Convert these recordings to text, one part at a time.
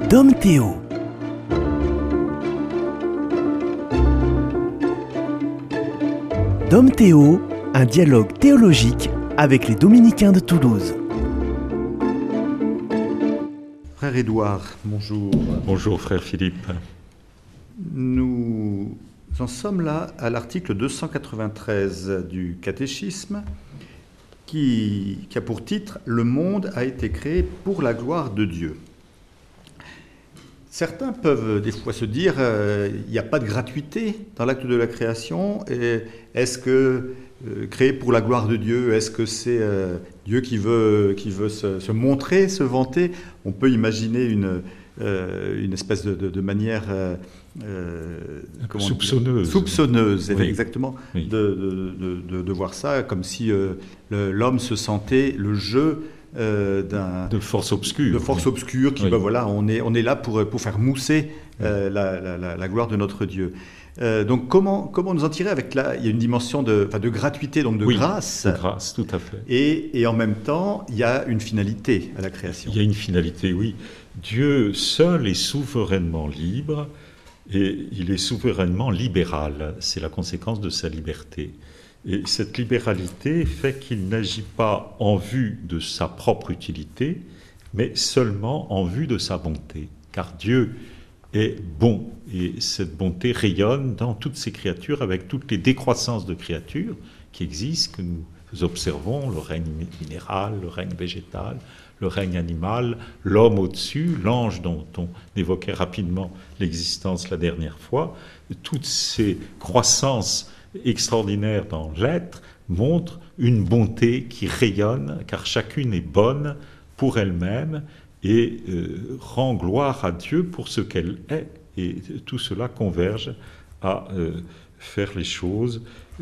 Dom Théo. Dom Théo, un dialogue théologique avec les Dominicains de Toulouse. Frère Édouard, bonjour. Bonjour frère Philippe. Nous en sommes là à l'article 293 du catéchisme qui a pour titre « Le monde a été créé pour la gloire de Dieu ». Certains peuvent des fois se dire il n'y a pas de gratuité dans l'acte de la création. Et est-ce que créé pour la gloire de Dieu, est-ce que c'est Dieu qui veut se montrer, se vanter? On peut imaginer une espèce de manière soupçonneuse, oui. Exactement, oui. De voir ça comme si l'homme se sentait le jeu de force obscure. De force obscure, qui, oui. Voilà, on est là pour faire mousser la gloire de notre Dieu. Donc comment nous en tirer avec là? Il y a une dimension de gratuité, donc de grâce. De grâce, tout à fait. Et en même temps, il y a une finalité à la création. Il y a une finalité, oui. Dieu seul est souverainement libre et il est souverainement libéral. C'est la conséquence de sa liberté. Et cette libéralité fait qu'il n'agit pas en vue de sa propre utilité, mais seulement en vue de sa bonté. Car Dieu est bon, et cette bonté rayonne dans toutes ses créatures, avec toutes les décroissances de créatures qui existent, que nous observons, le règne minéral, le règne végétal, le règne animal, l'homme au-dessus, l'ange dont on évoquait rapidement l'existence la dernière fois. Toutes ces croissances extraordinaire dans l'être montre une bonté qui rayonne, car chacune est bonne pour elle-même et rend gloire à Dieu pour ce qu'elle est. Et tout cela converge à faire les choses,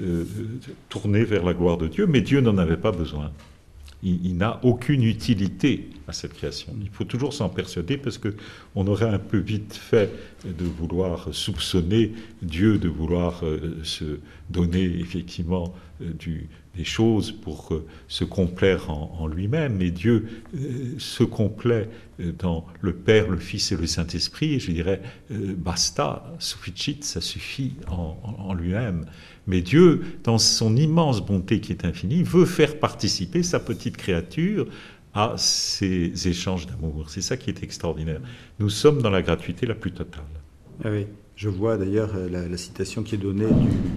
tourner vers la gloire de Dieu, mais Dieu n'en avait pas besoin. Il n'a aucune utilité à cette création. Il faut toujours s'en persuader parce qu'on aurait un peu vite fait de vouloir soupçonner Dieu, de vouloir se donner effectivement des choses pour se complaire en lui-même. Mais Dieu se complaît dans le Père, le Fils et le Saint-Esprit. Et je dirais, basta, sufficit, ça suffit en lui-même. Mais Dieu, dans son immense bonté qui est infinie, veut faire participer sa petite créature à ces échanges d'amour. C'est ça qui est extraordinaire. Nous sommes dans la gratuité la plus totale. Ah oui, je vois d'ailleurs la citation qui est donnée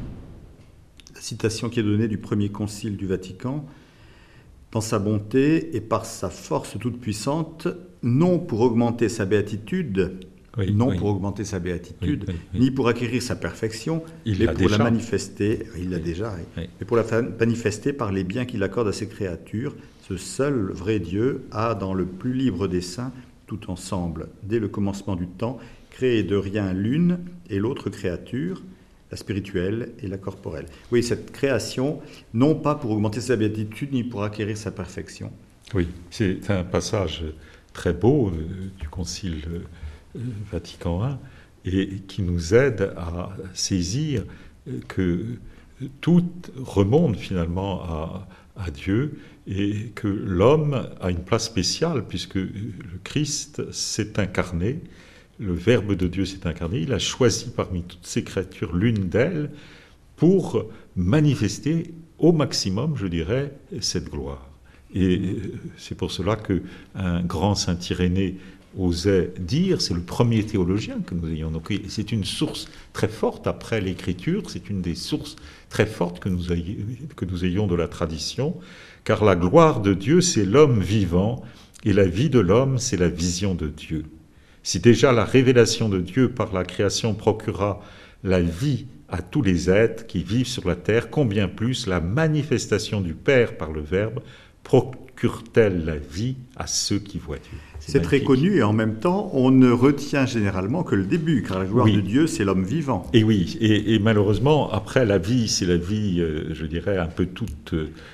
du premier concile du Vatican. Dans sa bonté et par sa force toute puissante, non pour augmenter sa béatitude, pour augmenter sa béatitude, ni pour acquérir sa perfection, mais pour la manifester, mais pour la manifester par les biens qu'il accorde à ses créatures. Ce seul vrai Dieu a, dans le plus libre des saints, tout ensemble, dès le commencement du temps, créé de rien l'une et l'autre créature, la spirituelle et la corporelle. Oui, cette création, non pas pour augmenter sa béatitude, ni pour acquérir sa perfection. Oui, c'est un passage très beau du Concile Vatican I, et qui nous aide à saisir que tout remonte finalement à Dieu, et que l'homme a une place spéciale puisque le Christ s'est incarné, le Verbe de Dieu s'est incarné, il a choisi parmi toutes ces créatures l'une d'elles pour manifester au maximum, je dirais, cette gloire. Et c'est pour cela qu'un grand saint Irénée osait dire, c'est le premier théologien que nous ayons. Donc c'est une source très forte après l'Écriture, c'est une des sources très fortes que nous ayons de la tradition, car la gloire de Dieu, c'est l'homme vivant, et la vie de l'homme, c'est la vision de Dieu. Si déjà la révélation de Dieu par la création procura la vie à tous les êtres qui vivent sur la terre, combien plus la manifestation du Père par le Verbe procure-t-elle la vie à ceux qui voient Dieu? C'est très connu, et en même temps, on ne retient généralement que le début, car la gloire de Dieu, c'est l'homme vivant. Et oui, et malheureusement, après, la vie, c'est la vie, je dirais, un peu toute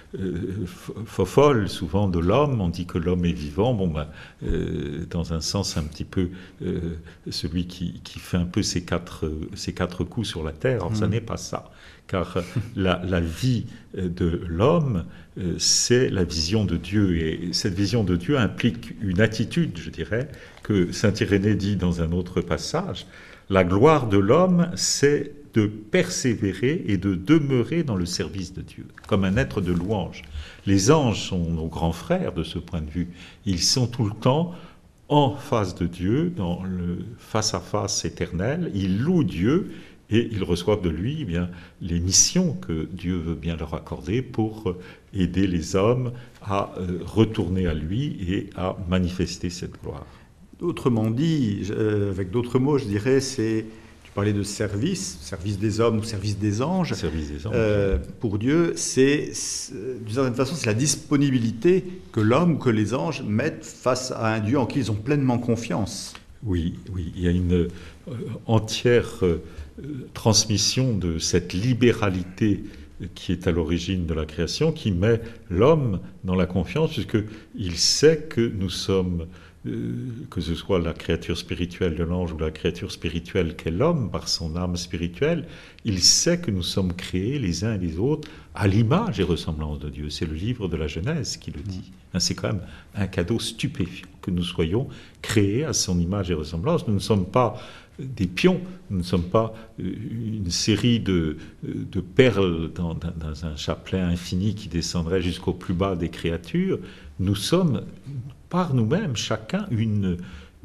folle, souvent, de l'homme. On dit que l'homme est vivant, dans un sens un petit peu celui qui fait un peu ses quatre coups sur la terre. Alors, ça n'est pas ça. Car la vie de l'homme, c'est la vision de Dieu. Et cette vision de Dieu implique une attitude béatitude, je dirais, que saint Irénée dit dans un autre passage. La gloire de l'homme, c'est de persévérer et de demeurer dans le service de Dieu, comme un être de louange. Les anges sont nos grands frères de ce point de vue. Ils sont tout le temps en face de Dieu, dans le face-à-face éternel. Ils louent Dieu et ils reçoivent de lui les missions que Dieu veut bien leur accorder pour aider les hommes à retourner à lui et à manifester cette gloire. Autrement dit, avec d'autres mots, je dirais, tu parlais de service des hommes ou service des anges. Service des anges. Pour Dieu, d'une certaine façon, c'est la disponibilité que l'homme ou que les anges mettent face à un Dieu en qui ils ont pleinement confiance. Oui, il y a une entière transmission de cette libéralité qui est à l'origine de la création, qui met l'homme dans la confiance, puisqu'il sait que nous sommes, que ce soit la créature spirituelle de l'ange ou la créature spirituelle qu'est l'homme par son âme spirituelle, il sait que nous sommes créés les uns et les autres à l'image et ressemblance de Dieu. C'est le livre de la Genèse qui le dit. C'est quand même un cadeau stupéfiant que nous soyons créés à son image et ressemblance. Nous ne sommes pas des pions, nous ne sommes pas une série de perles dans un chapelet infini qui descendrait jusqu'au plus bas des créatures. Nous sommes par nous-mêmes, chacun, une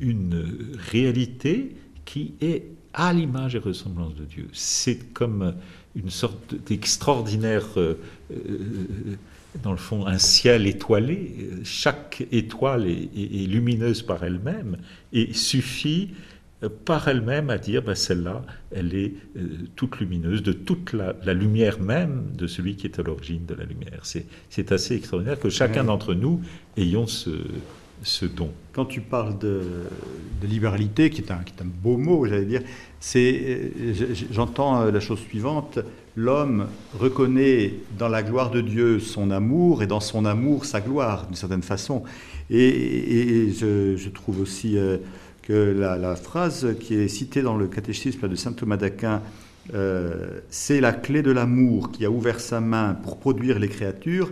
réalité qui est à l'image et ressemblance de Dieu. C'est comme une sorte d'extraordinaire, dans le fond, un ciel étoilé. Chaque étoile est lumineuse par elle-même et suffit par elle-même à dire, celle-là, elle est toute lumineuse, de toute la lumière même de celui qui est à l'origine de la lumière. C'est assez extraordinaire que chacun d'entre nous ayons ce don. Quand tu parles de libéralité, qui est un beau mot, j'allais dire, j'entends la chose suivante: l'homme reconnaît dans la gloire de Dieu son amour et dans son amour sa gloire, d'une certaine façon. Et je trouve aussi que la phrase qui est citée dans le catéchisme de saint Thomas d'Aquin, c'est la clé de l'amour qui a ouvert sa main pour produire les créatures.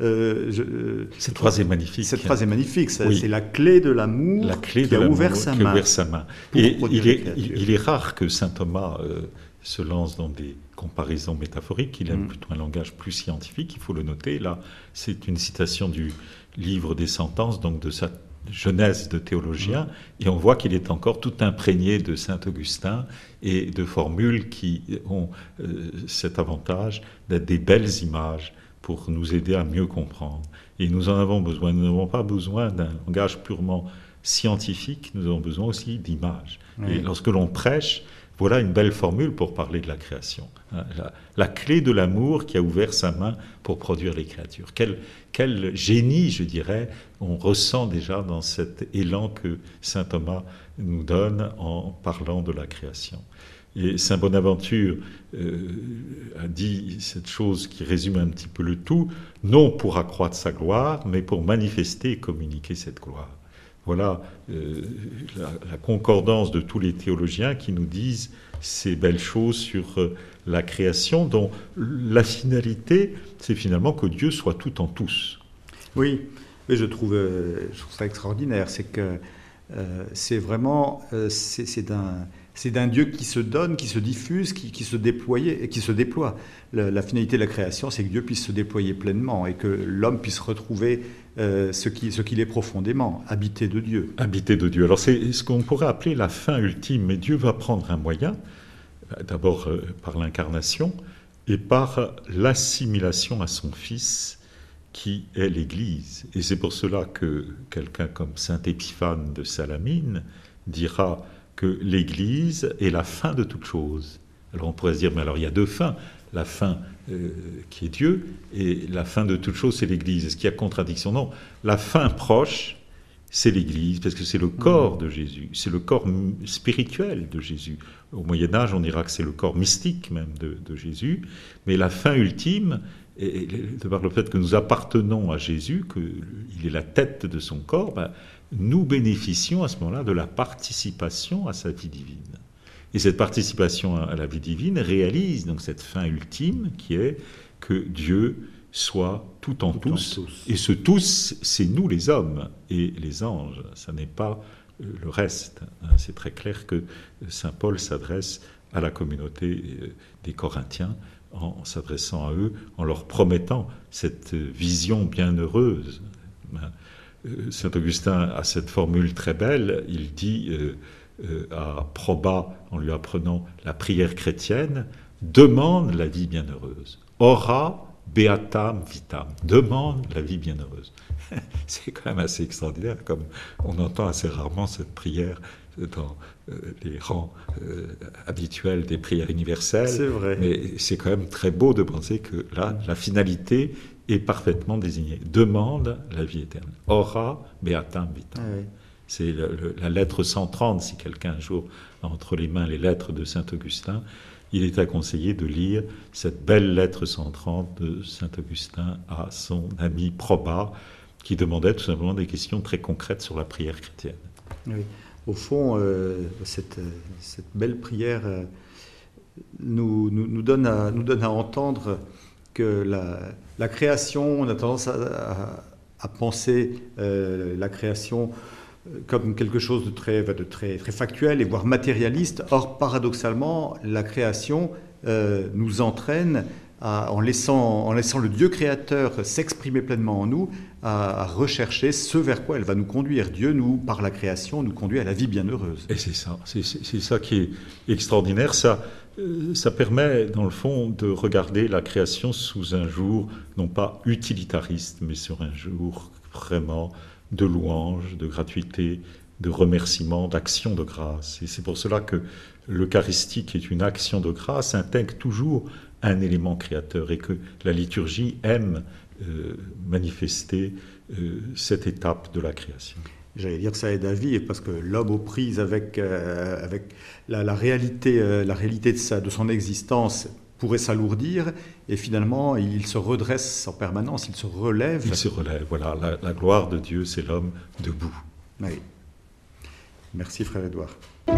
Cette phrase est magnifique. Cette phrase est magnifique. C'est la clé de l'amour qui a ouvert sa main. Et il est rare que saint Thomas se lance dans des comparaisons métaphoriques. Il aime plutôt un langage plus scientifique, il faut le noter. Là, c'est une citation du livre des sentences, donc de sa Genèse de théologien, et on voit qu'il est encore tout imprégné de saint Augustin et de formules qui ont cet avantage d'être des belles images pour nous aider à mieux comprendre. Et nous en avons besoin. Nous n'avons pas besoin d'un langage purement scientifique, nous avons besoin aussi d'images. Et lorsque l'on prêche, voilà une belle formule pour parler de la création. La clé de l'amour qui a ouvert sa main pour produire les créatures. Quel génie, je dirais, on ressent déjà dans cet élan que saint Thomas nous donne en parlant de la création. Et saint Bonaventure a dit cette chose qui résume un petit peu le tout, non pour accroître sa gloire, mais pour manifester et communiquer cette gloire. Voilà la concordance de tous les théologiens qui nous disent ces belles choses sur la création, dont la finalité, c'est finalement que Dieu soit tout en tous. Oui, mais je trouve ça extraordinaire. C'est que c'est vraiment c'est d'un Dieu qui se donne, qui se diffuse, qui se déploie. La finalité de la création, c'est que Dieu puisse se déployer pleinement et que l'homme puisse retrouver ce qu'il est profondément, habité de Dieu. Habité de Dieu. Alors c'est ce qu'on pourrait appeler la fin ultime, mais Dieu va prendre un moyen, d'abord par l'incarnation et par l'assimilation à son Fils, qui est l'Église. Et c'est pour cela que quelqu'un comme saint Épiphane de Salamine dira que l'Église est la fin de toute chose. Alors on pourrait se dire, mais alors il y a deux fins, la fin qui est Dieu, et la fin de toute chose, c'est l'Église. Est-ce qu'il y a contradiction? Non, la fin proche, c'est l'Église, parce que c'est le corps de Jésus, c'est le corps spirituel de Jésus. Au Moyen-Âge, on dira que c'est le corps mystique même de Jésus, mais la fin ultime, et de par le fait que nous appartenons à Jésus, qu'il est la tête de son corps, nous bénéficions à ce moment-là de la participation à sa vie divine. Et cette participation à la vie divine réalise donc cette fin ultime qui est que Dieu soit tout en tous. Et ce tous, c'est nous les hommes et les anges, ça n'est pas le reste. C'est très clair que saint Paul s'adresse à la communauté des Corinthiens en s'adressant à eux, en leur promettant cette vision bienheureuse. Saint Augustin a cette formule très belle, il dit à Proba, en lui apprenant la prière chrétienne, « Demande la vie bienheureuse. Ora beatam vitam. » Demande la vie bienheureuse. C'est quand même assez extraordinaire, comme on entend assez rarement cette prière dans les rangs habituels des prières universelles. C'est vrai. Mais c'est quand même très beau de penser que là, la finalité est parfaitement désignée. Demande la vie éternelle. Ora beatam vitam. Ah oui. C'est la lettre 130, si quelqu'un un jour a entre les mains les lettres de saint Augustin, il est à conseiller de lire cette belle lettre 130 de saint Augustin à son ami Proba, qui demandait tout simplement des questions très concrètes sur la prière chrétienne. Oui. Au fond, cette belle prière nous donne à entendre que la création, on a tendance à penser la création comme quelque chose de très factuel et voire matérialiste. Or, paradoxalement, la création nous entraîne en laissant le Dieu créateur s'exprimer pleinement en nous, à rechercher ce vers quoi elle va nous conduire. Dieu, par la création, nous conduit à la vie bienheureuse. Et c'est ça qui est extraordinaire. Ça permet, dans le fond, de regarder la création sous un jour, non pas utilitariste, mais sur un jour vraiment de louange, de gratuité, de remerciement, d'action de grâce. Et c'est pour cela que l'Eucharistie, qui est une action de grâce, intègre toujours un élément créateur et que la liturgie aime manifester cette étape de la création. J'allais dire que ça aide à vivre, parce que l'homme aux prises avec la réalité de son existence pourrait s'alourdir, et finalement il se redresse en permanence, il se relève. Il se relève, voilà, la gloire de Dieu, c'est l'homme debout. Oui. Merci frère Édouard.